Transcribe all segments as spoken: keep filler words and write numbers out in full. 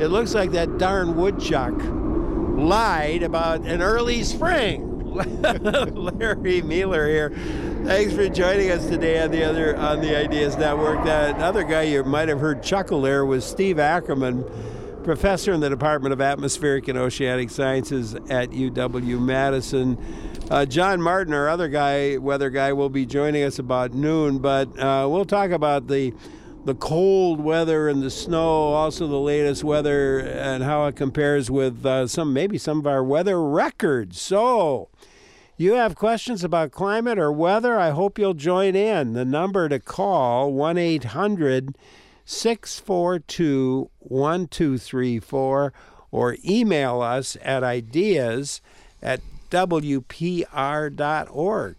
it looks like that darn woodchuck lied about an early spring. Larry Mueller here. Thanks for joining us today on the other on the Ideas Network. That other guy you might have heard chuckle there was Steve Ackerman, professor in the Department of Atmospheric and Oceanic Sciences at U W-Madison. Uh, John Martin, our other guy, weather guy, will be joining us about noon, but uh, we'll talk about the the cold weather and the snow, also the latest weather and how it compares with uh, some maybe some of our weather records. So, you have questions about climate or weather? I hope you'll join in. The number to call, one eight hundred six four two one two three four, or email us at ideas at w p r dot org.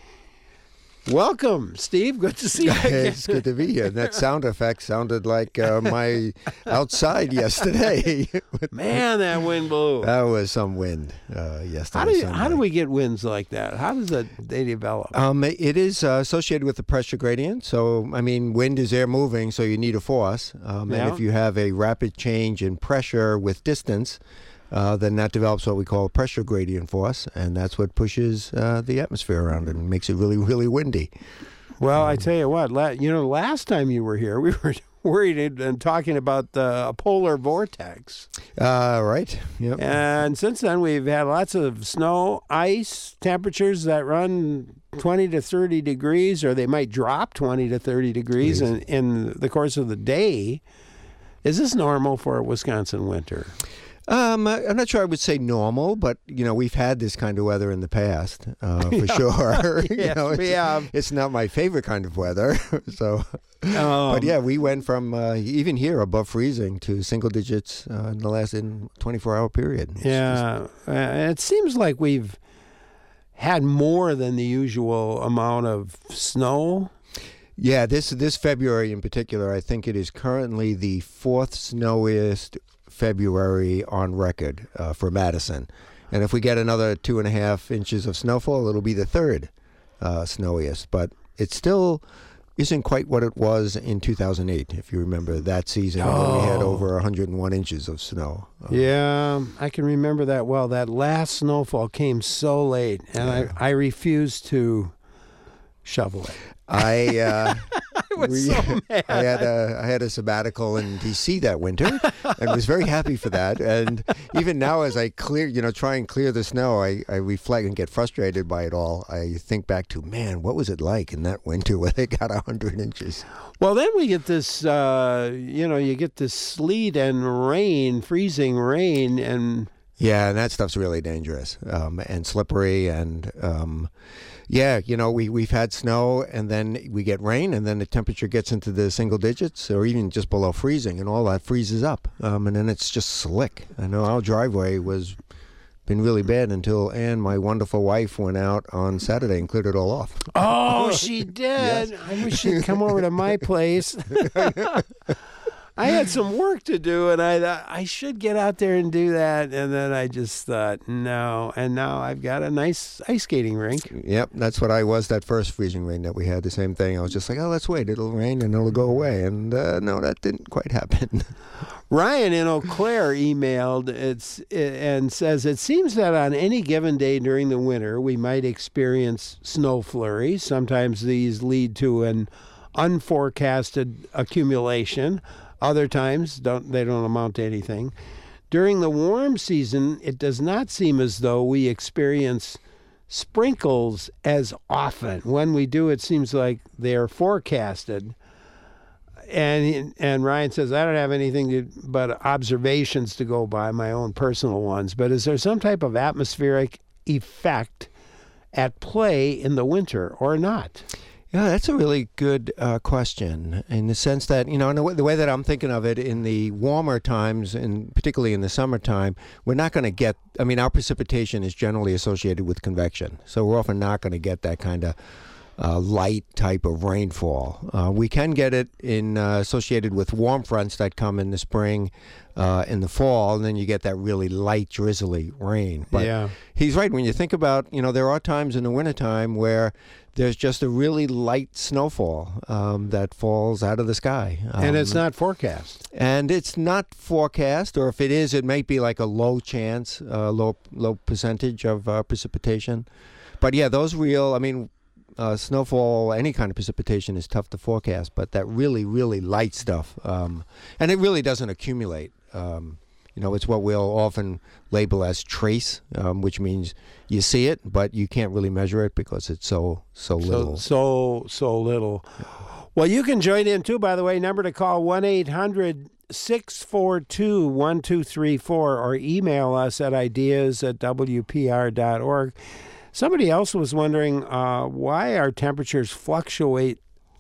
Welcome, Steve. Good to see you again. It's good to be here. That sound effect sounded like uh, my outside yesterday. Man, that wind blew. That was some wind uh, yesterday. How do, you, how do we get winds like that? How does that they develop? Um, it is uh, associated with the pressure gradient. So, I mean, wind is air moving, so you need a force. Um, Yeah. And if you have a rapid change in pressure with distance, Uh, then that develops what we call a pressure gradient force, and that's what pushes uh, the atmosphere around and makes it really, really windy. Well, I tell you what, la- you know, last time you were here, we were worried and talking about the polar vortex. Uh, right. Yep. And since then, we've had lots of snow, ice, temperatures that run twenty to thirty degrees, or they might drop twenty to thirty degrees in, in the course of the day. Is this normal for a Wisconsin winter? Um, I- I'm not sure I would say normal, but, you know, we've had this kind of weather in the past, uh, for sure. You Yes, know, it's, we have. It's not my favorite kind of weather. so, Um, but yeah, we went from uh, even here above freezing to single digits uh, in the last in twenty-four hour period. It's Yeah, uh, it seems like we've had more than the usual amount of snow. Yeah, this this February in particular, I think it is currently the fourth snowiest February on record uh, for Madison. And if we get another two and a half inches of snowfall, it'll be the third uh, snowiest. But it still isn't quite what it was in two thousand eight, if you remember that season when we had Oh. over one hundred one inches of snow. Uh, Yeah, I can remember that well. That last snowfall came so late, and Yeah. I, I refused to shovel it. I uh, I was we- so mad. I had a I had a sabbatical in D C that winter, and was very happy for that. And even now, as I clear, you know, try and clear the snow, I, I reflect and get frustrated by it all. I think back to, man, what was it like in that winter where they got a hundred inches? Well, then we get this, uh, you know, you get this sleet and rain, freezing rain, and Yeah, and that stuff's really dangerous um, and slippery. And um, yeah, you know, we, we've had snow and then we get rain and then the temperature gets into the single digits or even just below freezing and all that freezes up. Um, and then it's just slick. I know our driveway was been really bad until Ann, my wonderful wife, went out on Saturday and cleared it all off. oh, she did. I wish she'd come over to my place. I had some work to do, and I thought I should get out there and do that. And then I just thought, no. And now I've got a nice ice skating rink. Yep, that's what I was that first freezing rain that we had, the same thing. I was just like, oh, let's wait. It'll rain and it'll go away. And uh, no, that didn't quite happen. Ryan in Eau Claire emailed it's, and says, it seems that on any given day during the winter, we might experience snow flurries. Sometimes these lead to an unforecasted accumulation. Other times, don't they don't amount to anything. During the warm season, it does not seem as though we experience sprinkles as often. When we do, it seems like they're forecasted. And and Ryan says, I don't have anything to, but observations to go by, my own personal ones. But is there some type of atmospheric effect at play in the winter or not? Yeah, that's a really good uh, question in the sense that, you know, in the way, the way that I'm thinking of it, in the warmer times, and particularly in the summertime, we're not going to get, I mean, our precipitation is generally associated with convection. So we're often not going to get that kind of uh, light type of rainfall. Uh, we can get it in uh, associated with warm fronts that come in the spring, uh, in the fall, and then you get that really light, drizzly rain. But Yeah. he's right. When you think about, you know, there are times in the wintertime where there's just a really light snowfall um, that falls out of the sky. Um, And it's not forecast. and it's not forecast, or if it is, it might be like a low chance, uh, low low percentage of uh, precipitation. But yeah, those real, I mean, uh, snowfall, any kind of precipitation is tough to forecast, but that really, really light stuff, um, and it really doesn't accumulate. Um, you know, it's what we'll often label as trace, um, which means you see it, but you can't really measure it because it's so, so little. So, so, so little. Well, you can join in too, by the way. Number to call one eight hundred six four two one two three four or email us at ideas at w p r dot org. Somebody else was wondering uh, why our temperatures fluctuate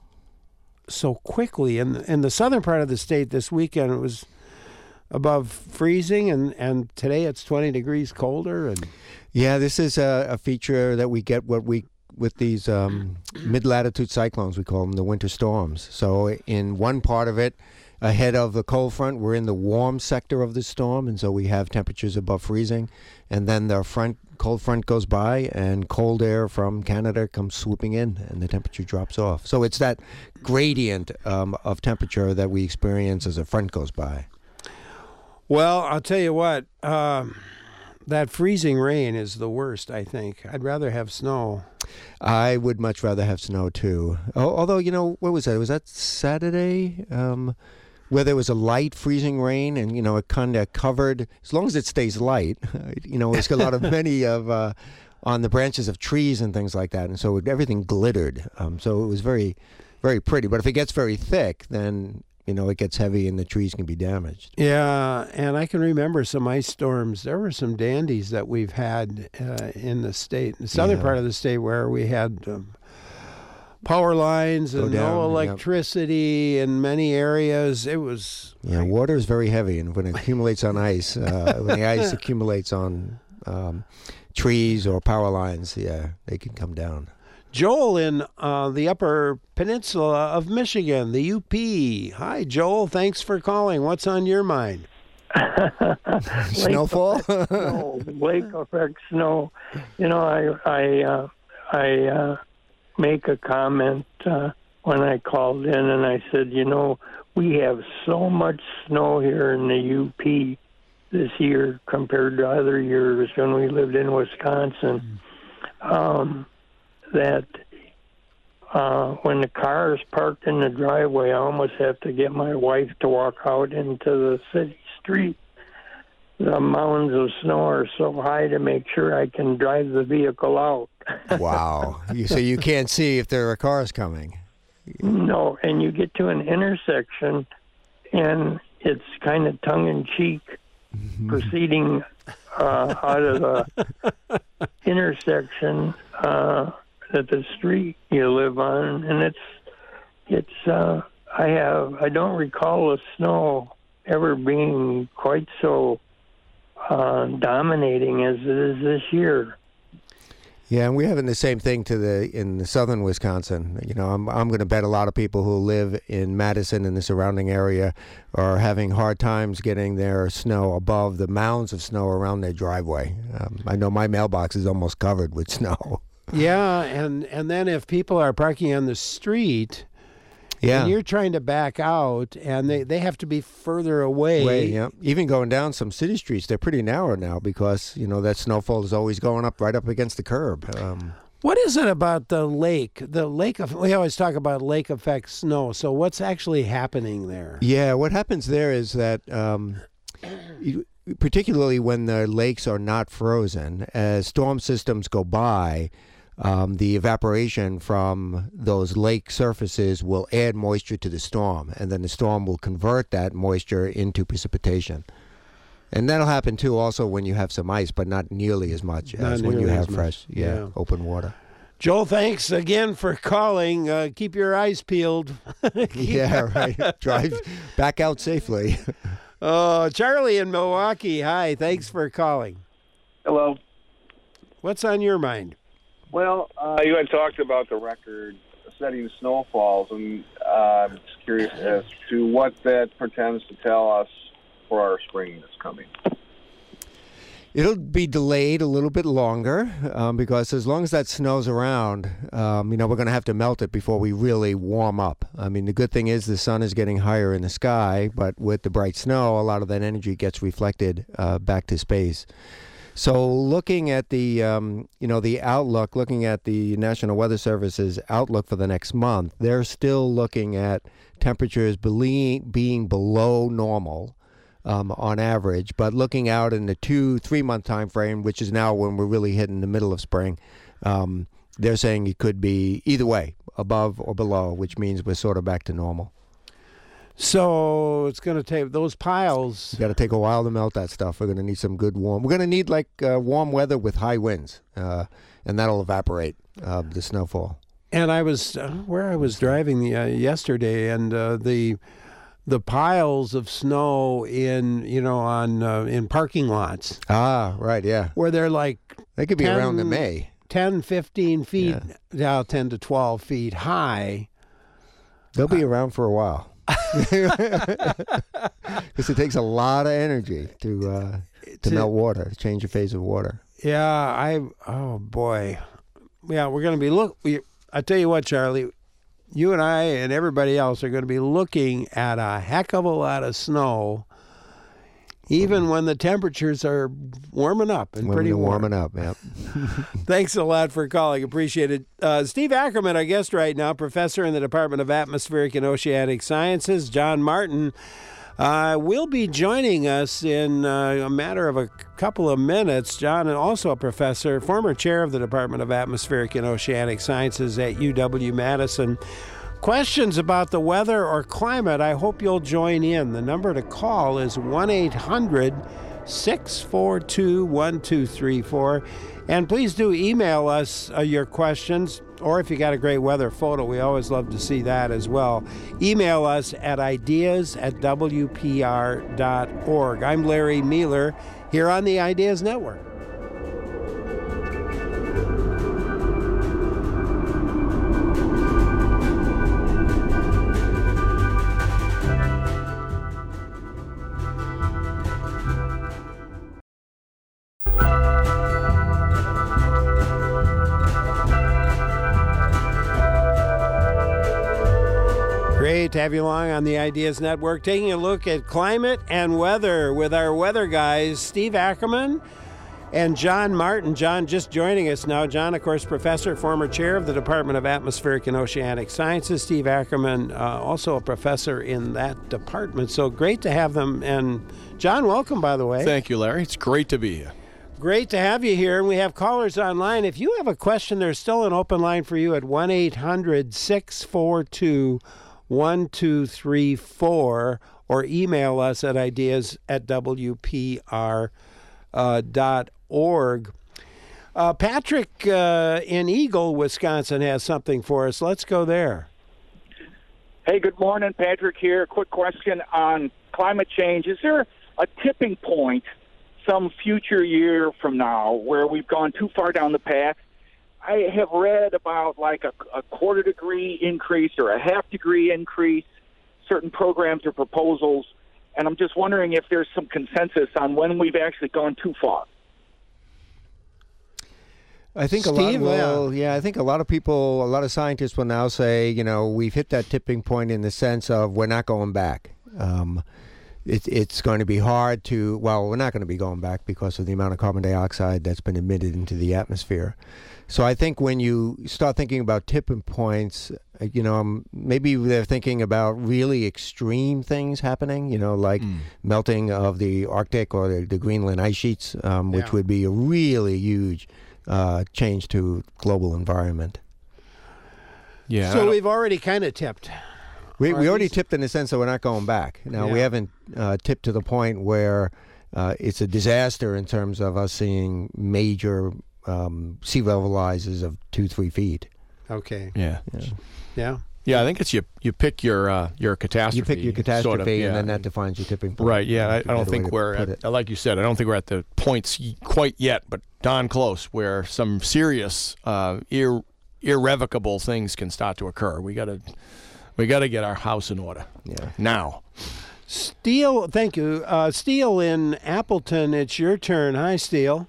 so quickly. In, in the southern part of the state this weekend, it was above freezing, and, and today it's twenty degrees colder. And Yeah, this is a, a feature that we get what we with these um, mid-latitude cyclones, we call them the winter storms. So in one part of it, ahead of the cold front, we're in the warm sector of the storm, and so we have temperatures above freezing. And then the front cold front goes by, and cold air from Canada comes swooping in, and the temperature drops off. So it's that gradient um, of temperature that we experience as a front goes by. Well, I'll tell you what, um, that freezing rain is the worst, I think. I'd rather have snow. I would much rather have snow, too. Oh, although, you know, what was that? Was that Saturday? Um, where there was a light freezing rain, and, you know, it kind of covered, as long as it stays light, you know, it's got a lot of many of, uh, on the branches of trees and things like that, and so it, everything glittered. Um, so it was very, very pretty. But if it gets very thick, then, you know, it gets heavy and the trees can be damaged. Yeah, and I can remember some ice storms. There were some dandies that we've had uh, in the state, the southern Yeah. part of the state, where we had um, power lines Go and down, no yep. electricity in many areas. It was Yeah, water is very heavy, and when it accumulates on ice, uh, when the ice accumulates on um, trees or power lines, yeah, they can come down. Joel in uh, the Upper Peninsula of Michigan, the U P. Hi, Joel. Thanks for calling. What's on your mind? Snowfall? snow, lake effect snow. You know, I I uh, I uh, make a comment uh, when I called in, and I said, you know, we have so much snow here in the U P this year compared to other years when we lived in Wisconsin. Um, that uh, when the car is parked in the driveway, I almost have to get my wife to walk out into the city street. The mounds of snow are so high to make sure I can drive the vehicle out. Wow. You, so you can't see if there are cars coming. No, and you get to an intersection, and it's kind of tongue-in-cheek proceeding uh, out of the intersection uh, at the street you live on, and it's it's. Uh, I have I don't recall the snow ever being quite so uh, dominating as it is this year. Yeah, and we're having the same thing to the in the southern Wisconsin. You know, I'm I'm going to bet a lot of people who live in Madison and the surrounding area are having hard times getting their snow above the mounds of snow around their driveway. Um, I know my mailbox is almost covered with snow. Yeah, and, and then if people are parking on the street, Yeah. and you're trying to back out, and they, they have to be further away. Way, yeah. Even going down some city streets, they're pretty narrow now because, you know, that snowfall is always going up right up against the curb. Um, What is it about the lake? The lake of, we always talk about lake effect snow. So what's actually happening there? yeah, what happens there is that, um, you, particularly when the lakes are not frozen, as storm systems go by, Um, the evaporation from those lake surfaces will add moisture to the storm, and then the storm will convert that moisture into precipitation. And that'll happen, too, also when you have some ice, but not nearly as much Not as when you nearly have as fresh, much. yeah, Yeah. open water. Joel, thanks again for calling. Uh, keep your eyes peeled. Yeah, right. Drive back out safely. Oh, Charlie in Milwaukee. Hi, thanks for calling. Hello. What's on your mind? Well, uh, you had talked about the record-setting snowfalls, and uh, I'm just curious as to what that pretends to tell us for our spring that's coming. It'll be delayed a little bit longer um, because as long as that snow's around, um, you know, we're going to have to melt it before we really warm up. I mean, the good thing is the sun is getting higher in the sky, but with the bright snow, a lot of that energy gets reflected uh, back to space. So looking at the, um, you know, the outlook, looking at the National Weather Service's outlook for the next month, they're still looking at temperatures being, being below normal. Um, on average, but looking out in the two, three-month time frame, which is now when we're really hitting the middle of spring, um, they're saying it could be either way, above or below, which means we're sort of back to normal. So it's going to take those piles. It's got to take a while to melt that stuff. We're going to need some good warm. We're going to need like uh, warm weather with high winds, uh, and that'll evaporate uh, the snowfall. And I was uh, where I was driving the, uh, yesterday, and uh, the. the piles of snow in, you know, on uh, in parking lots. Ah, right, yeah. Where they're like they could be ten, around in May. ten, fifteen feet, yeah. Now ten to twelve feet high. They'll be uh, around for a while. Because it takes a lot of energy to uh, to, to melt water, to change the phase of water. Yeah, I, oh boy. Yeah, we're going to be, look, we, I tell you what, Charlie, you and I and everybody else are going to be looking at a heck of a lot of snow, even when the temperatures are warming up and when pretty warm. warming up, yeah. Thanks a lot for calling. Appreciate it. Uh, Steve Ackerman, our guest right now, professor in the Department of Atmospheric and Oceanic Sciences. John Martin uh, will be joining us in uh, a matter of a couple of minutes. John, and also a professor, former chair of the Department of Atmospheric and Oceanic Sciences at U W Madison. Questions about the weather or climate, I hope you'll join in. The number to call is one eight hundred six four two one two three four. And please do email us uh, your questions, or if you got a great weather photo, we always love to see that as well. Email us at ideas at w p r dot org. I'm Larry Mueller here on the Ideas Network. Great to have you along on the Ideas Network, taking a look at climate and weather with our weather guys, Steve Ackerman and John Martin. John just joining us now. John, of course, professor, former chair of the Department of Atmospheric and Oceanic Sciences. Steve Ackerman, uh, also a professor in that department. So great to have them. And John, welcome, by the way. Thank you, Larry. It's great to be here. Great to have you here. And we have callers online. If you have a question, there's still an open line for you at one eight hundred six four two one two three four, or email us at ideas at w p r dot org. Uh, Patrick uh, in Eagle, Wisconsin has something for us. Let's go there. Hey, good morning. Patrick here. Quick question on climate change. Is there a tipping point some future year from now where we've gone too far down the path? I have read about like a, a quarter degree increase or a half degree increase, certain programs or proposals, and I'm just wondering if there's some consensus on when we've actually gone too far. I think Steve, a lot will, yeah, I think a lot of people, a lot of scientists will now say, you know, we've hit that tipping point in the sense of we're not going back. Um, it, it's going to be hard to, well, we're not going to be going back because of the amount of carbon dioxide that's been emitted into the atmosphere. So I think when you start thinking about tipping points, you know, um, maybe they're thinking about really extreme things happening, you know, like mm. melting of the Arctic or the, the Greenland ice sheets, um, which yeah. would be a really huge uh, change to global environment. Yeah. So we've already kind of tipped. We we already tipped in the sense that we're not going back. Now, yeah. we haven't uh, tipped to the point where uh, it's a disaster in terms of us seeing major Um, sea level rises of two, three feet. Okay. Yeah. Yeah. Yeah. Yeah, I think it's you. You pick your uh, your catastrophe. You pick your catastrophe, sort of, yeah. and then that defines your tipping point. Right. Yeah. I, I don't Better way think to we're put at, it. like you said. I don't think we're at the points y- quite yet, but darn close, where some serious, uh, ir- irrevocable things can start to occur. We gotta, we gotta get our house in order. Yeah. Now. Steele, thank you. Uh, Steele in Appleton, it's your turn. Hi, Steele.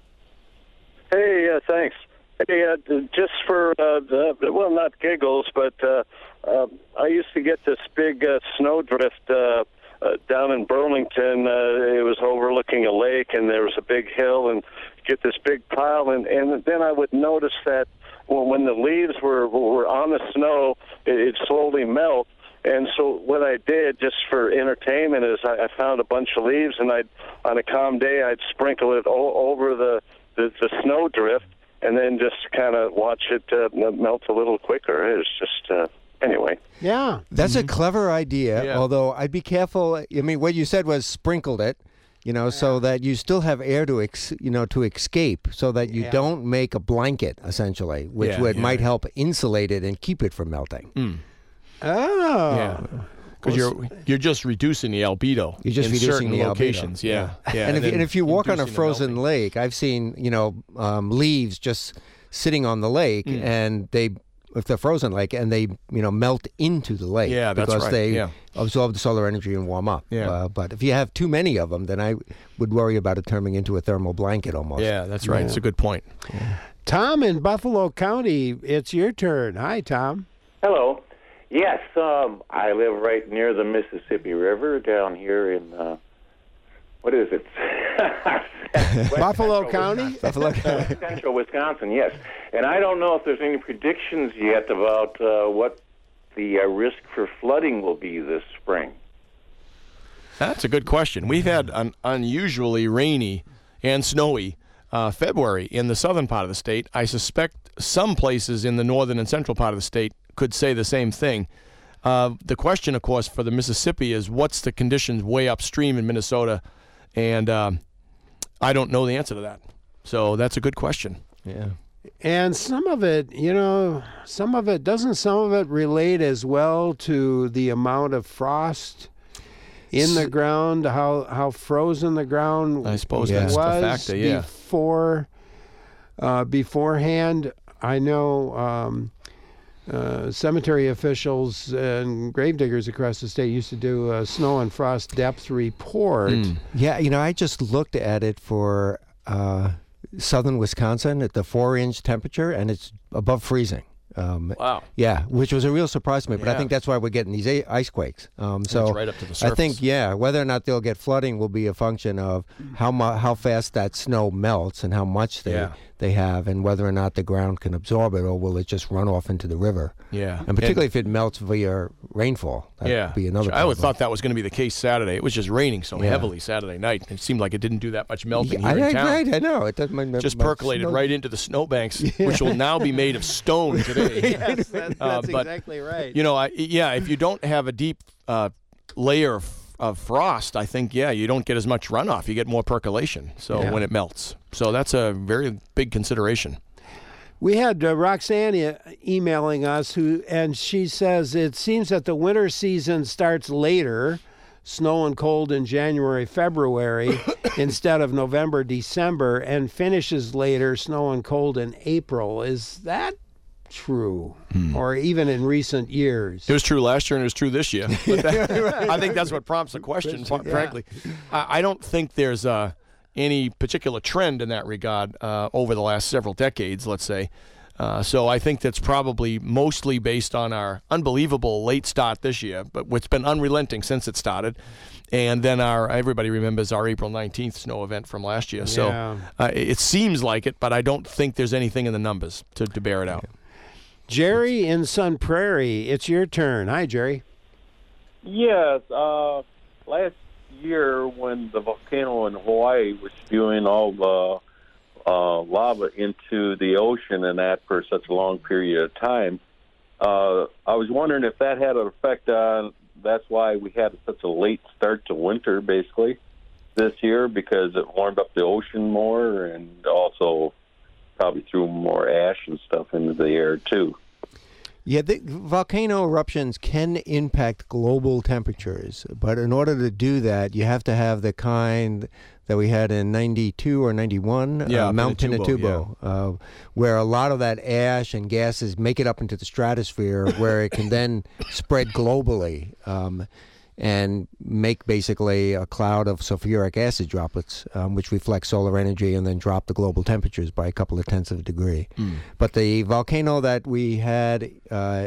Hey, uh, thanks. Hey, uh, just for, uh, the, well, not giggles, but uh, uh, I used to get this big uh, snowdrift uh, uh, down in Burlington. Uh, it was overlooking a lake, and there was a big hill, and get this big pile, and, and then I would notice that when, when the leaves were, were on the snow, it, it slowly melt. And so what I did, just for entertainment, is I, I found a bunch of leaves, and I'd, on a calm day, I'd sprinkle it o- over the, the, the snowdrift, and then just kind of watch it uh, melt a little quicker. It's just, uh, anyway. Yeah. That's Mm-hmm. a clever idea, Yeah. although I'd be careful. I mean, what you said was sprinkled it, you know, so that you still have air to, ex, you know, to escape, so that you Yeah. don't make a blanket, essentially, which Yeah, would yeah. might help insulate it and keep it from melting. Mm. Oh. Yeah. Because you're you're just reducing the albedo. You're just in reducing certain the albedo. locations. Yeah. yeah. and, if, then and if you walk on a inducing the frozen melting. lake, I've seen, you know, um, leaves just sitting on the lake, Mm. and they, if they're frozen lake, and they, you know, melt into the lake. Yeah, that's because right, they yeah. absorb the solar energy and warm up. Yeah. Uh, but if you have too many of them, then I would worry about it turning into a thermal blanket almost. Yeah, that's right. It's a good point. Tom in Buffalo County, it's your turn. Hi, Tom. Hello. Yes, um, I live right near the Mississippi River down here in, uh, what is it? West Buffalo Central County? Wisconsin. Buffalo West Central Wisconsin, yes. And I don't know if there's any predictions yet about uh, what the uh, risk for flooding will be this spring. That's a good question. We've had an unusually rainy and snowy uh, February in the southern part of the state. I suspect some places in the northern and central part of the state could say the same thing. Uh, the question, of course, for the Mississippi is what's the conditions way upstream in Minnesota, and um, I don't know the answer to that. So that's a good question. Yeah. And some of it, you know, some of it, doesn't some of it relate as well to the amount of frost in the ground, how how frozen the ground I suppose Yeah. that's was a factor, yeah. before, uh, beforehand. I know um, uh, cemetery officials and gravediggers across the state used to do a snow and frost depth report. Mm. Yeah, you know, I just looked at it for uh, southern Wisconsin at the four-inch temperature, and it's above freezing. Um, Wow. Yeah, which was a real surprise to me, but I Yeah. think that's why we're getting these a- ice quakes. Um, so right up to the I surface. think, yeah, whether or not they'll get flooding will be a function of how mu- how fast that snow melts and how much they Yeah. they have, and whether or not the ground can absorb it, or will it just run off into the river. Yeah. And particularly if it melts via rainfall, that yeah. would be another I always problem. thought that was going to be the case Saturday. It was just raining so Yeah. heavily Saturday night. It seemed like it didn't do that much melting Yeah, here I, in town. right, I know. It doesn't, my, Just my percolated snow- right into the snowbanks, which will now be made of stone today. Yes, that, Uh, that's but, exactly right. You know, I, yeah, if you don't have a deep uh, layer of, of frost, I think, yeah, you don't get as much runoff. You get more percolation so Yeah. when it melts. So that's a very big consideration. We had uh, Roxanne e- emailing us, who, and she says it seems that the winter season starts later, snow and cold in January, February, instead of November, December, and finishes later, snow and cold in April. Is that true? Or even in recent years? It was true last year and it was true this year. But that, I think that's what prompts the question, fr- frankly. I, I don't think there's uh, any particular trend in that regard uh, over the last several decades, let's say. Uh, so I think that's probably mostly based on our unbelievable late start this year, but it's been unrelenting since it started. And then our everybody remembers our April nineteenth snow event from last year. So Yeah. uh, it seems like it, but I don't think there's anything in the numbers to, to bear it out. Jerry in Sun Prairie, it's your turn. Hi, Jerry. Yes, uh, last year when the volcano in Hawaii was spewing all the uh, lava into the ocean and that for such a long period of time, uh, I was wondering if that had an effect on, that's why we had such a late start to winter, basically, this year, because it warmed up the ocean more and also probably threw more ash and stuff into the air, too. Yeah, the volcano eruptions can impact global temperatures, but in order to do that, you have to have the kind that we had in ninety-two or ninety-one, yeah, uh, Mount Pinatubo, Pinatubo, yeah. uh, where a lot of that ash and gases make it up into the stratosphere, where it can then spread globally um, and make basically a cloud of sulfuric acid droplets, um, which reflect solar energy and then drop the global temperatures by a couple of tenths of a degree. Mm. But the volcano that we had uh,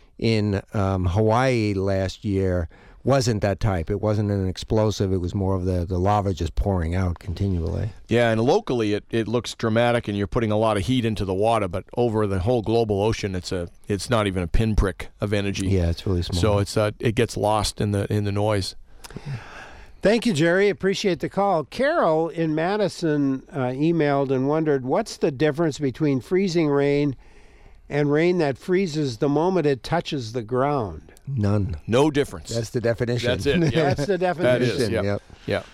in um, Hawaii last year wasn't that type. It wasn't an explosive. It was more of the, the lava just pouring out continually. Yeah, and locally it, it looks dramatic, and you're putting a lot of heat into the water, but over the whole global ocean, it's a it's not even a pinprick of energy. Yeah, it's really small. So it's uh, it gets lost in the in the noise. Thank you, Jerry. Appreciate the call. Carol in Madison uh, emailed and wondered, what's the difference between freezing rain and rain that freezes the moment it touches the ground? None. No difference. That's the definition. That's it. Yeah. That's the definition. That is, yep. Yep. Yeah.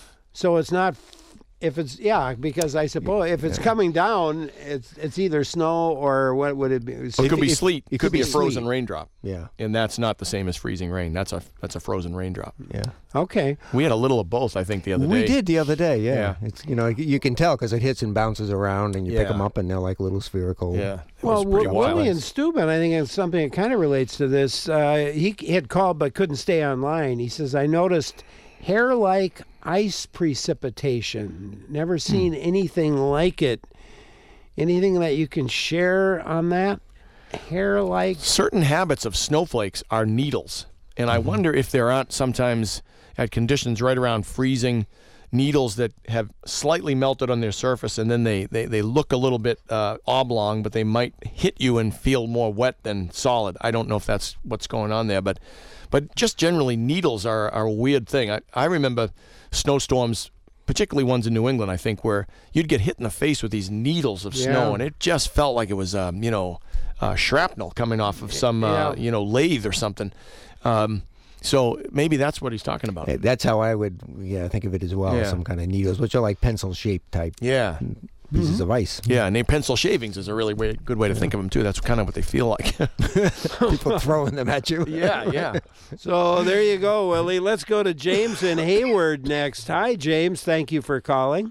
So it's not, if it's, yeah, because I suppose if it's Yeah. coming down, it's it's either snow or what would it be? It could be if- sleet. It it could could be be a frozen sleet. raindrop. Yeah. And that's not the same as freezing rain. That's a that's a frozen raindrop. Yeah. Okay. We had a little of both, I think, the other We day. did the other day, yeah. Yeah. It's you know you can tell because it hits and bounces around, and you pick 'em pick Yeah. them up, and they're like little spherical. Yeah. It Well, was pretty w- wild. Willie and Steuben, I think it's something that kind of relates to this. Uh, he had called but couldn't stay online. He says, I noticed hair-like ice precipitation. Never seen anything like it. Anything that you can share on that? Hair-like? Certain habits of snowflakes are needles, and I wonder if there aren't sometimes at conditions right around freezing needles that have slightly melted on their surface, and then they, they, they look a little bit uh, oblong, but they might hit you and feel more wet than solid. I don't know if that's what's going on there, but but just generally needles are, are a weird thing. I, I remember snowstorms, particularly ones in New England, I think, where you'd get hit in the face with these needles of snow, Yeah. and it just felt like it was, um, you know, uh, shrapnel coming off of some, uh, Yeah. you know, lathe or something. Um, so maybe that's what he's talking about. Uh, That's how I would yeah think of it as well. Yeah. Some kind of needles, which are like pencil-shaped type Yeah. pieces of ice. Yeah, and they pencil shavings is a really way, good way to think of them, too. That's kind of what they feel like. People throwing them at you. yeah, yeah. So there you go, Willie. Let's go to James in Hayward next. Hi, James. Thank you for calling.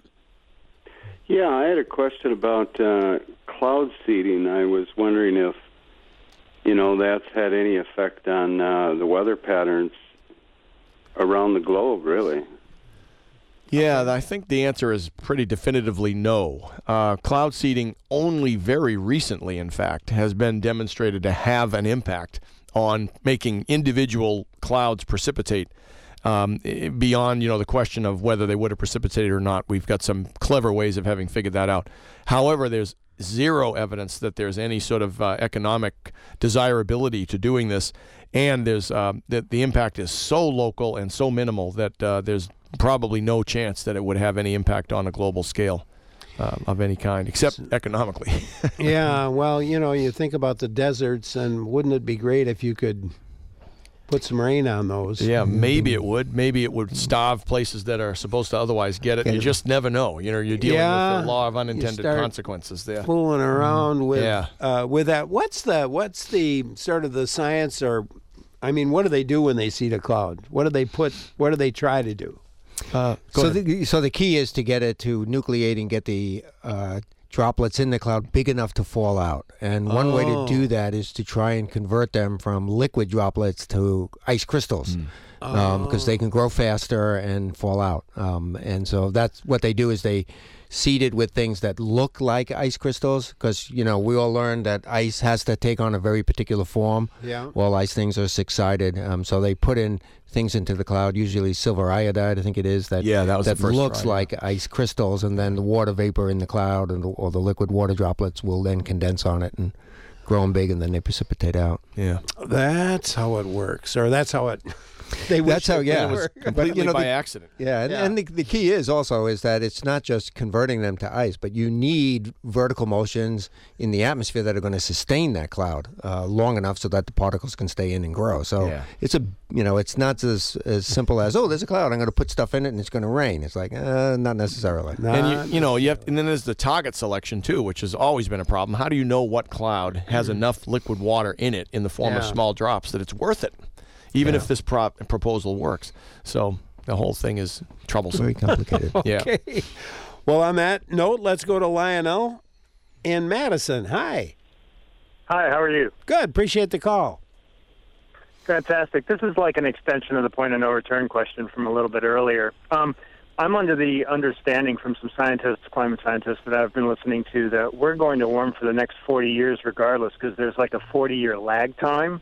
Yeah, I had a question about uh, cloud seeding. I was wondering if, you know, that's had any effect on uh, the weather patterns around the globe, really. Yeah, I think the answer is pretty definitively no. Uh, cloud seeding only very recently, in fact, has been demonstrated to have an impact on making individual clouds precipitate. Um, i- beyond, you know, the question of whether they would have precipitated or not, we've got some clever ways of having figured that out. However, there's zero evidence that there's any sort of uh, economic desirability to doing this, and there's um, that the impact is so local and so minimal that uh, there's probably no chance that it would have any impact on a global scale uh, of any kind, except economically. Yeah, well, you know, you think about the deserts, and wouldn't it be great if you could put some rain on those? Yeah, maybe it would. Maybe it would starve places that are supposed to otherwise get it. You just never know. You know, you're dealing Yeah, with the law of you unintended start consequences there. Fooling around with Yeah. uh, with that. What's the what's the sort of the science, or I mean, what do they do when they seed a cloud? What do they put? What do they try to do? Uh, go So ahead. the, so the key is to get it to nucleate and get the uh, droplets in the cloud big enough to fall out. And one way to Oh. do that is to try and convert them from liquid droplets to ice crystals. Because they can grow faster and fall out. Um, and so that's what they do is they seed it with things that look like ice crystals, because, you know, we all learned that ice has to take on a very particular form. Yeah. Well, ice things are six-sided. Um, so they put in things into the cloud, usually silver iodide, I think it is, that, Yeah, that was the that first looks try, yeah. like ice crystals, and then the water vapor in the cloud and the, or the liquid water droplets will then condense on it and grow them big, and then they precipitate out. Yeah. That's how it works, or that's how it. they wish That's how, it yeah. were. Completely you know, by the- accident. Yeah, and, Yeah. and the, the key is also is that it's not just converting them to ice, but you need vertical motions in the atmosphere that are going to sustain that cloud uh, long enough so that the particles can stay in and grow. So Yeah. it's a you know it's not as as simple as, oh, there's a cloud, I'm going to put stuff in it and it's going to rain. It's like uh, not necessarily. Nah, And you, you know, you have, and then there's the target selection too, which has always been a problem. How do you know what cloud has enough liquid water in it in the form of Yeah. small drops that it's worth it, even Yeah. if this prop, proposal works? So the whole thing is troublesome. Very complicated. Yeah. Okay. Well, on that note, let's go to Lionel in Madison. Hi. Hi, how are you? Good. Appreciate the call. Fantastic. This is like an extension of the point of no return question from a little bit earlier. Um, I'm under the understanding from some scientists, climate scientists that I've been listening to, that we're going to warm for the next forty years regardless, because there's like a forty-year lag time.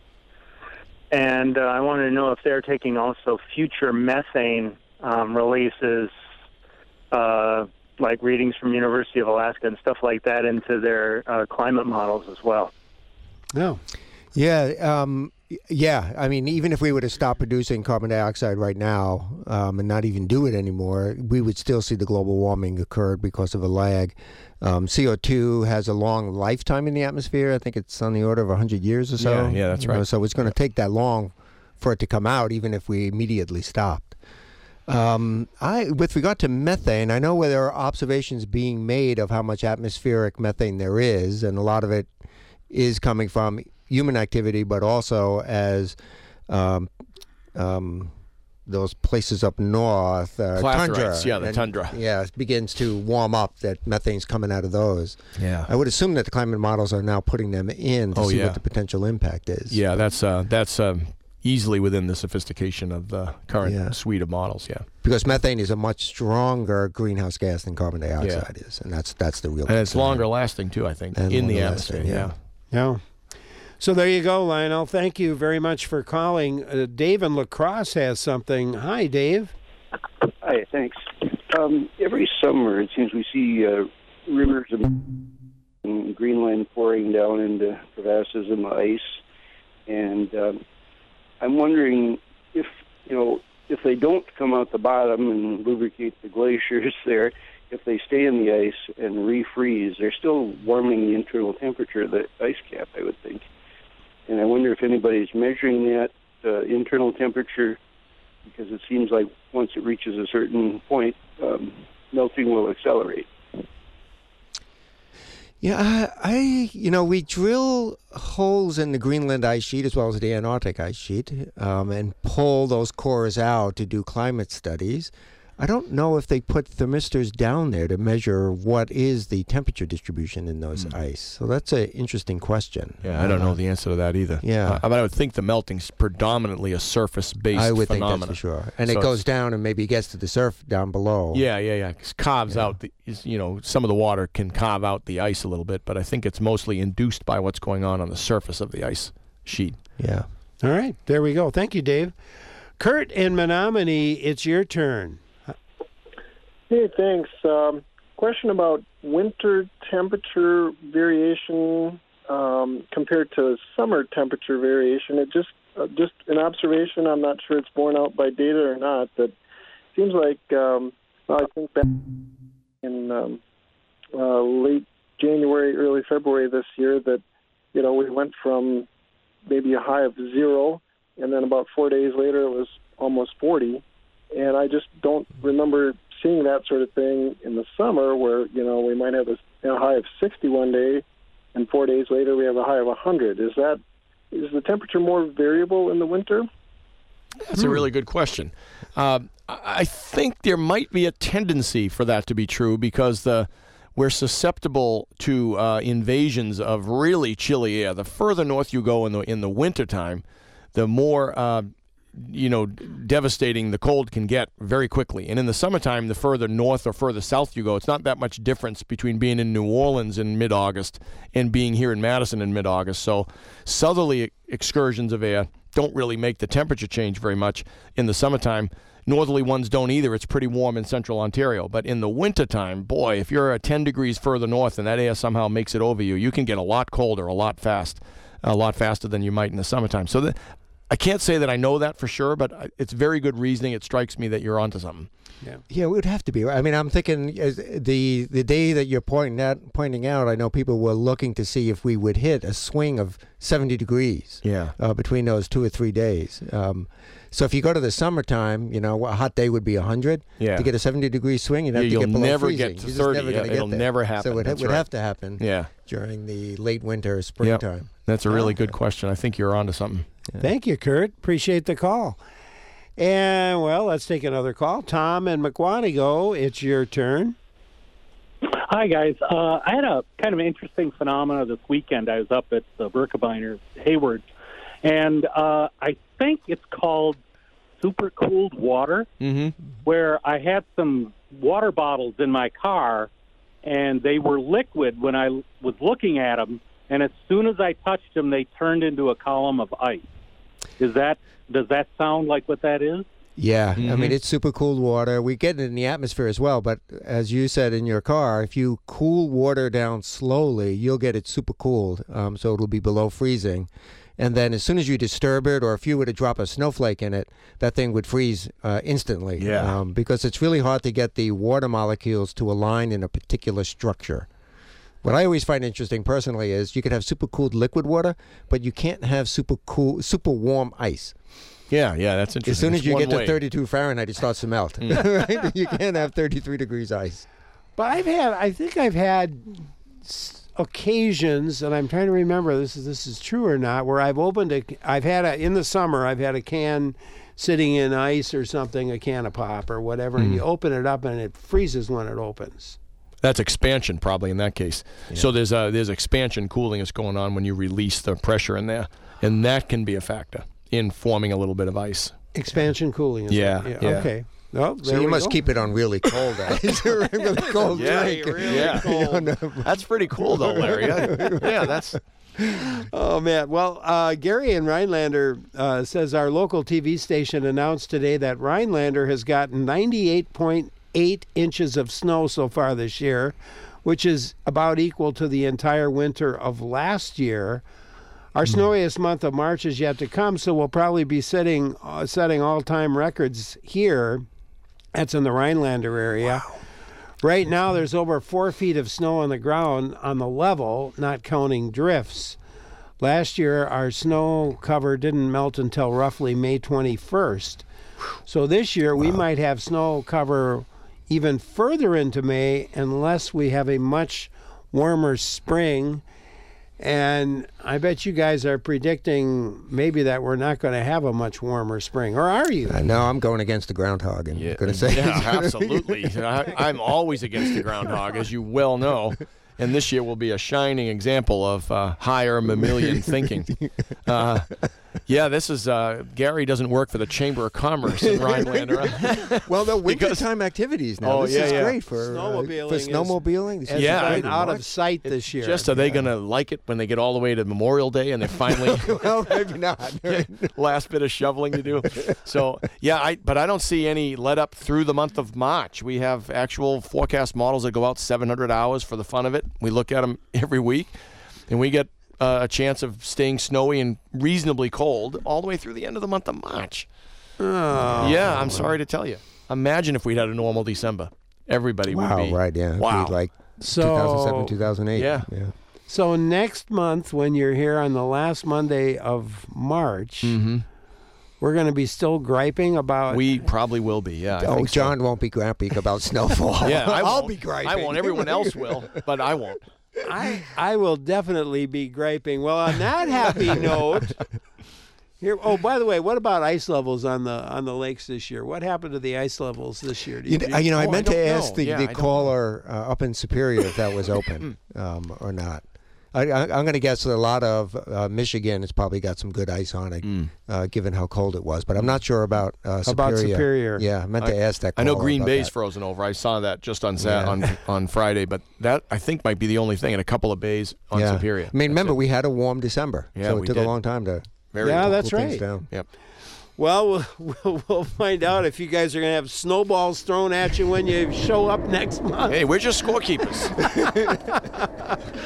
And uh, I wanted to know if they're taking also future methane um, releases, uh, like readings from University of Alaska and stuff like that, into their uh, climate models as well. No. Yeah, um, yeah. I mean, even if we were to stop producing carbon dioxide right now um, and not even do it anymore, we would still see the global warming occur because of a lag. Um, C O two has a long lifetime in the atmosphere. I think it's on the order of one hundred years or so. Yeah, yeah, that's You know, right. so it's going to take that long for it to come out, even if we immediately stopped. Um, I, with regard to methane, I know where there are observations being made of how much atmospheric methane there is, and a lot of it is coming from human activity, but also as um, um, those places up north, uh, tundra, Clathorites, yeah, the and- tundra. yeah, it begins to warm up. That methane's coming out of those. Yeah. I would assume that the climate models are now putting them in to Oh, see yeah. what the potential impact is. Yeah, that's uh, that's um, easily within the sophistication of the current Yeah. suite of models. Yeah, Because methane is a much stronger greenhouse gas than carbon dioxide is, and that's that's the real. and it's concern. longer lasting too. I think And in the longer atmosphere. lasting, Yeah. yeah. Yeah. So there you go, Lionel. Thank you very much for calling. Uh, Dave in La Crosse has something. Hi, Dave. Hi, thanks. Um, every summer, it seems we see uh, rivers in Greenland pouring down into crevasses in the ice, and um, I'm wondering if you know if they don't come out the bottom and lubricate the glaciers there, if they stay in the ice and refreeze, they're still warming the internal temperature of the ice cap, I would think. And I wonder if anybody's measuring that uh, internal temperature, because it seems like once it reaches a certain point, um, melting will accelerate. Yeah, I, I, you know, we drill holes in the Greenland ice sheet as well as the Antarctic ice sheet, um, and pull those cores out to do climate studies. I don't know if they put thermistors down there to measure what is the temperature distribution in those Mm. ice. So that's an interesting question. Yeah, I don't know Uh, the answer to that either. Yeah. Uh, but I would think the melting's predominantly a surface-based I would phenomena. think that's for sure. And So it goes it's- down and maybe gets to the surf down below. Yeah, yeah, yeah. It carves out the, is- you know, some of the water can carve out the ice a little bit, but I think it's mostly induced by what's going on on the surface of the ice sheet. Yeah. All right. There we go. Thank you, Dave. Kurt in Menominee, it's your turn. Hey, thanks. Um, question about winter temperature variation um, compared to summer temperature variation. It just uh, just an observation. I'm not sure it's borne out by data or not. But it seems like um, well, I think back in um, uh, late January, early February this year, that you know we went from maybe a high of zero, and then about four days later it was almost forty. And I just don't remember seeing that sort of thing in the summer, where you know we might have a, a high of sixty one day, and four days later we have a high of one hundred. Is that is the temperature more variable in the winter? That's a really good question. Uh, I I think there might be a tendency for that to be true because the we're susceptible to uh, invasions of really chilly air. The further north you go in the in the wintertime, the more uh, you know devastating the cold can get very quickly. And in the summertime, the further north or further south you go, it's not that much difference between being in New Orleans in mid-August and being here in Madison in mid-August. So southerly excursions of air don't really make the temperature change very much in the summertime. Northerly ones don't either. It's pretty warm in central Ontario. But in the wintertime, boy, if you're at ten degrees further north and that air somehow makes it over you, you can get a lot colder a lot fast, a lot faster than you might in the summertime. So the, I can't say that I know that for sure, but I- it's very good reasoning. It strikes me that you're onto something. Yeah. Yeah, it would have to be. I mean, I'm thinking as the the day that you're pointing out, pointing out, I know people were looking to see if we would hit a swing of seventy degrees. Yeah. Uh, between those two or three days. Um, so if you go to the summertime, you know, a hot day would be one hundred. Yeah. To get a seventy degree swing, you'd have Yeah, to you'll get below never freezing. get to You're just thirty. never Yeah, gonna get it'll there. never happen. So it would, That's would right. have to happen. Yeah. During the late winter, springtime. That's a really good question. I think you're onto something. Thank you, Kurt. Appreciate the call. And, well, let's take another call. Tom and McWanago, it's your turn. Hi, guys. Uh, I had a kind of interesting phenomena this weekend. I was up at the Birkebeiner Hayward, and uh, I think it's called super cooled water, mm-hmm. where I had some water bottles in my car, and they were liquid when I was looking at them, and as soon as I touched them, they turned into a column of ice. Is that does that sound like what that is? Yeah, Mm-hmm. I mean, it's super cooled water. We get it in the atmosphere as well, but as you said in your car, if you cool water down slowly, you'll get it super cooled, um, so it'll be below freezing. And then as soon as you disturb it, or if you were to drop a snowflake in it, that thing would freeze uh, instantly. Yeah. Um, because it's really hard to get the water molecules to align in a particular structure. What I always find interesting personally is you could have super cooled liquid water, but you can't have super cool, super warm ice. Yeah, yeah, that's interesting. As soon as It's you one get to way. thirty-two Fahrenheit, it starts to melt. Right? You can't have thirty-three degrees ice. But I've had, I think I've had s- occasions, and I'm trying to remember this is this is true or not, where I've opened a, I've had a, in the summer, I've had a can sitting in ice or something, a can of pop or whatever, and you open it up and it freezes when it opens. That's expansion, probably in that case. So there's uh, there's expansion cooling that's going on when you release the pressure in there, and that can be a factor in forming a little bit of ice. Expansion cooling. Is Yeah, it? yeah. Okay. Well, So there you we must go. keep it on really cold ice. really cold Yeah, drink. really yeah. cold. That's pretty cool, though, Larry. Yeah, yeah, that's. Oh, man. Well, uh, Gary in Rhinelander uh, says our local T V station announced today that Rhinelander has gotten ninety-eight point eight inches of snow so far this year, which is about equal to the entire winter of last year. Our snowiest month of March is yet to come, so we'll probably be setting, uh, setting all-time records here. That's in the Rhinelander area. Right now, there's over four feet of snow on the ground on the level, not counting drifts. Last year, our snow cover didn't melt until roughly May twenty-first. So this year, we might have snow cover even further into May unless we have a much warmer spring. And I bet you guys are predicting maybe that we're not going to have a much warmer spring. Or are you? Uh, no, I'm going against the groundhog and Yeah, going to say yeah, absolutely. I, I'm always against the groundhog, as you well know. And this year will be a shining example of uh, higher mammalian thinking. Uh, yeah, this is uh, Gary doesn't work for the Chamber of Commerce in Rhinelander. Well, the Because- wintertime activities now. Oh, this yeah, is yeah. great for uh, Snowmobiling for is- snowmobiling. This Has is Yeah. been great. out of sight this year. Just are they going to like it when they get all the way to Memorial Day and they finally well, maybe not. last bit of shoveling to do? So yeah, I but I don't see any let up through the month of March. We have actual forecast models that go out seven hundred hours for the fun of it. We look at them every week, and we get uh, a chance of staying snowy and reasonably cold all the way through the end of the month of March. Oh. Yeah, I'm sorry to tell you. Imagine if we'd had a normal December. Everybody Wow, would be. right, yeah. It'd be Wow. like So- two thousand seven, two thousand eight. Yeah. yeah. So next month, when you're here on the last Monday of March, Mm-hmm. we're going to be still griping about. We probably will be, yeah. I Oh, think so. John won't be griping about snowfall. Yeah, I I'll won't. be griping. I won't. Everyone else will, but I won't. I I will definitely be griping. Well, on that happy note, here. Oh, by the way, what about ice levels on the on the lakes this year? What happened to the ice levels this year? Do You, you, know, you know, I Oh, I meant don't to know. ask the, Yeah, I the don't caller uh, up in Superior if that was open um, or not. I, I, I'm going to guess that a lot of uh, Michigan has probably got some good ice on it, Mm. uh, given how cold it was. But I'm not sure about uh, Superior. About Superior. Yeah, I meant to I- ask that I know caller Green about Bay's that. frozen over. I saw that just on Sat- Yeah. on on Friday, but that I think might be the only thing in a couple of bays on yeah. Superior. I mean, remember, we had a warm December, Yeah, so we it took did. a long time to Very Yeah, cool. that's cool things right. down. Yep. Well, we'll we'll we'll find out if you guys are going to have snowballs thrown at you when you show up next month. Hey, we're just scorekeepers.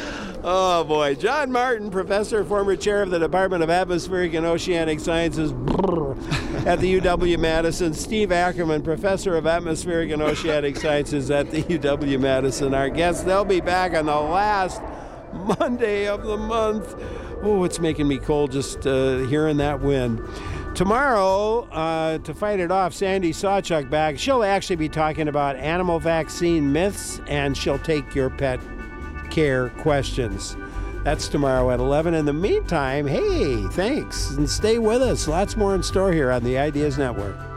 Oh, boy. John Martin, professor, former chair of the Department of Atmospheric and Oceanic Sciences at the U W-Madison. Steve Ackerman, professor of Atmospheric and Oceanic Sciences at the U W-Madison. Our guests, they'll be back on the last Monday of the month. Oh, it's making me cold just uh, hearing that wind. Tomorrow, uh, to fight it off, Sandy Sawchuk back. She'll actually be talking about animal vaccine myths, and she'll take your pet care questions. That's tomorrow at eleven. In the meantime, hey, thanks, and stay with us. Lots more in store here on the Ideas Network.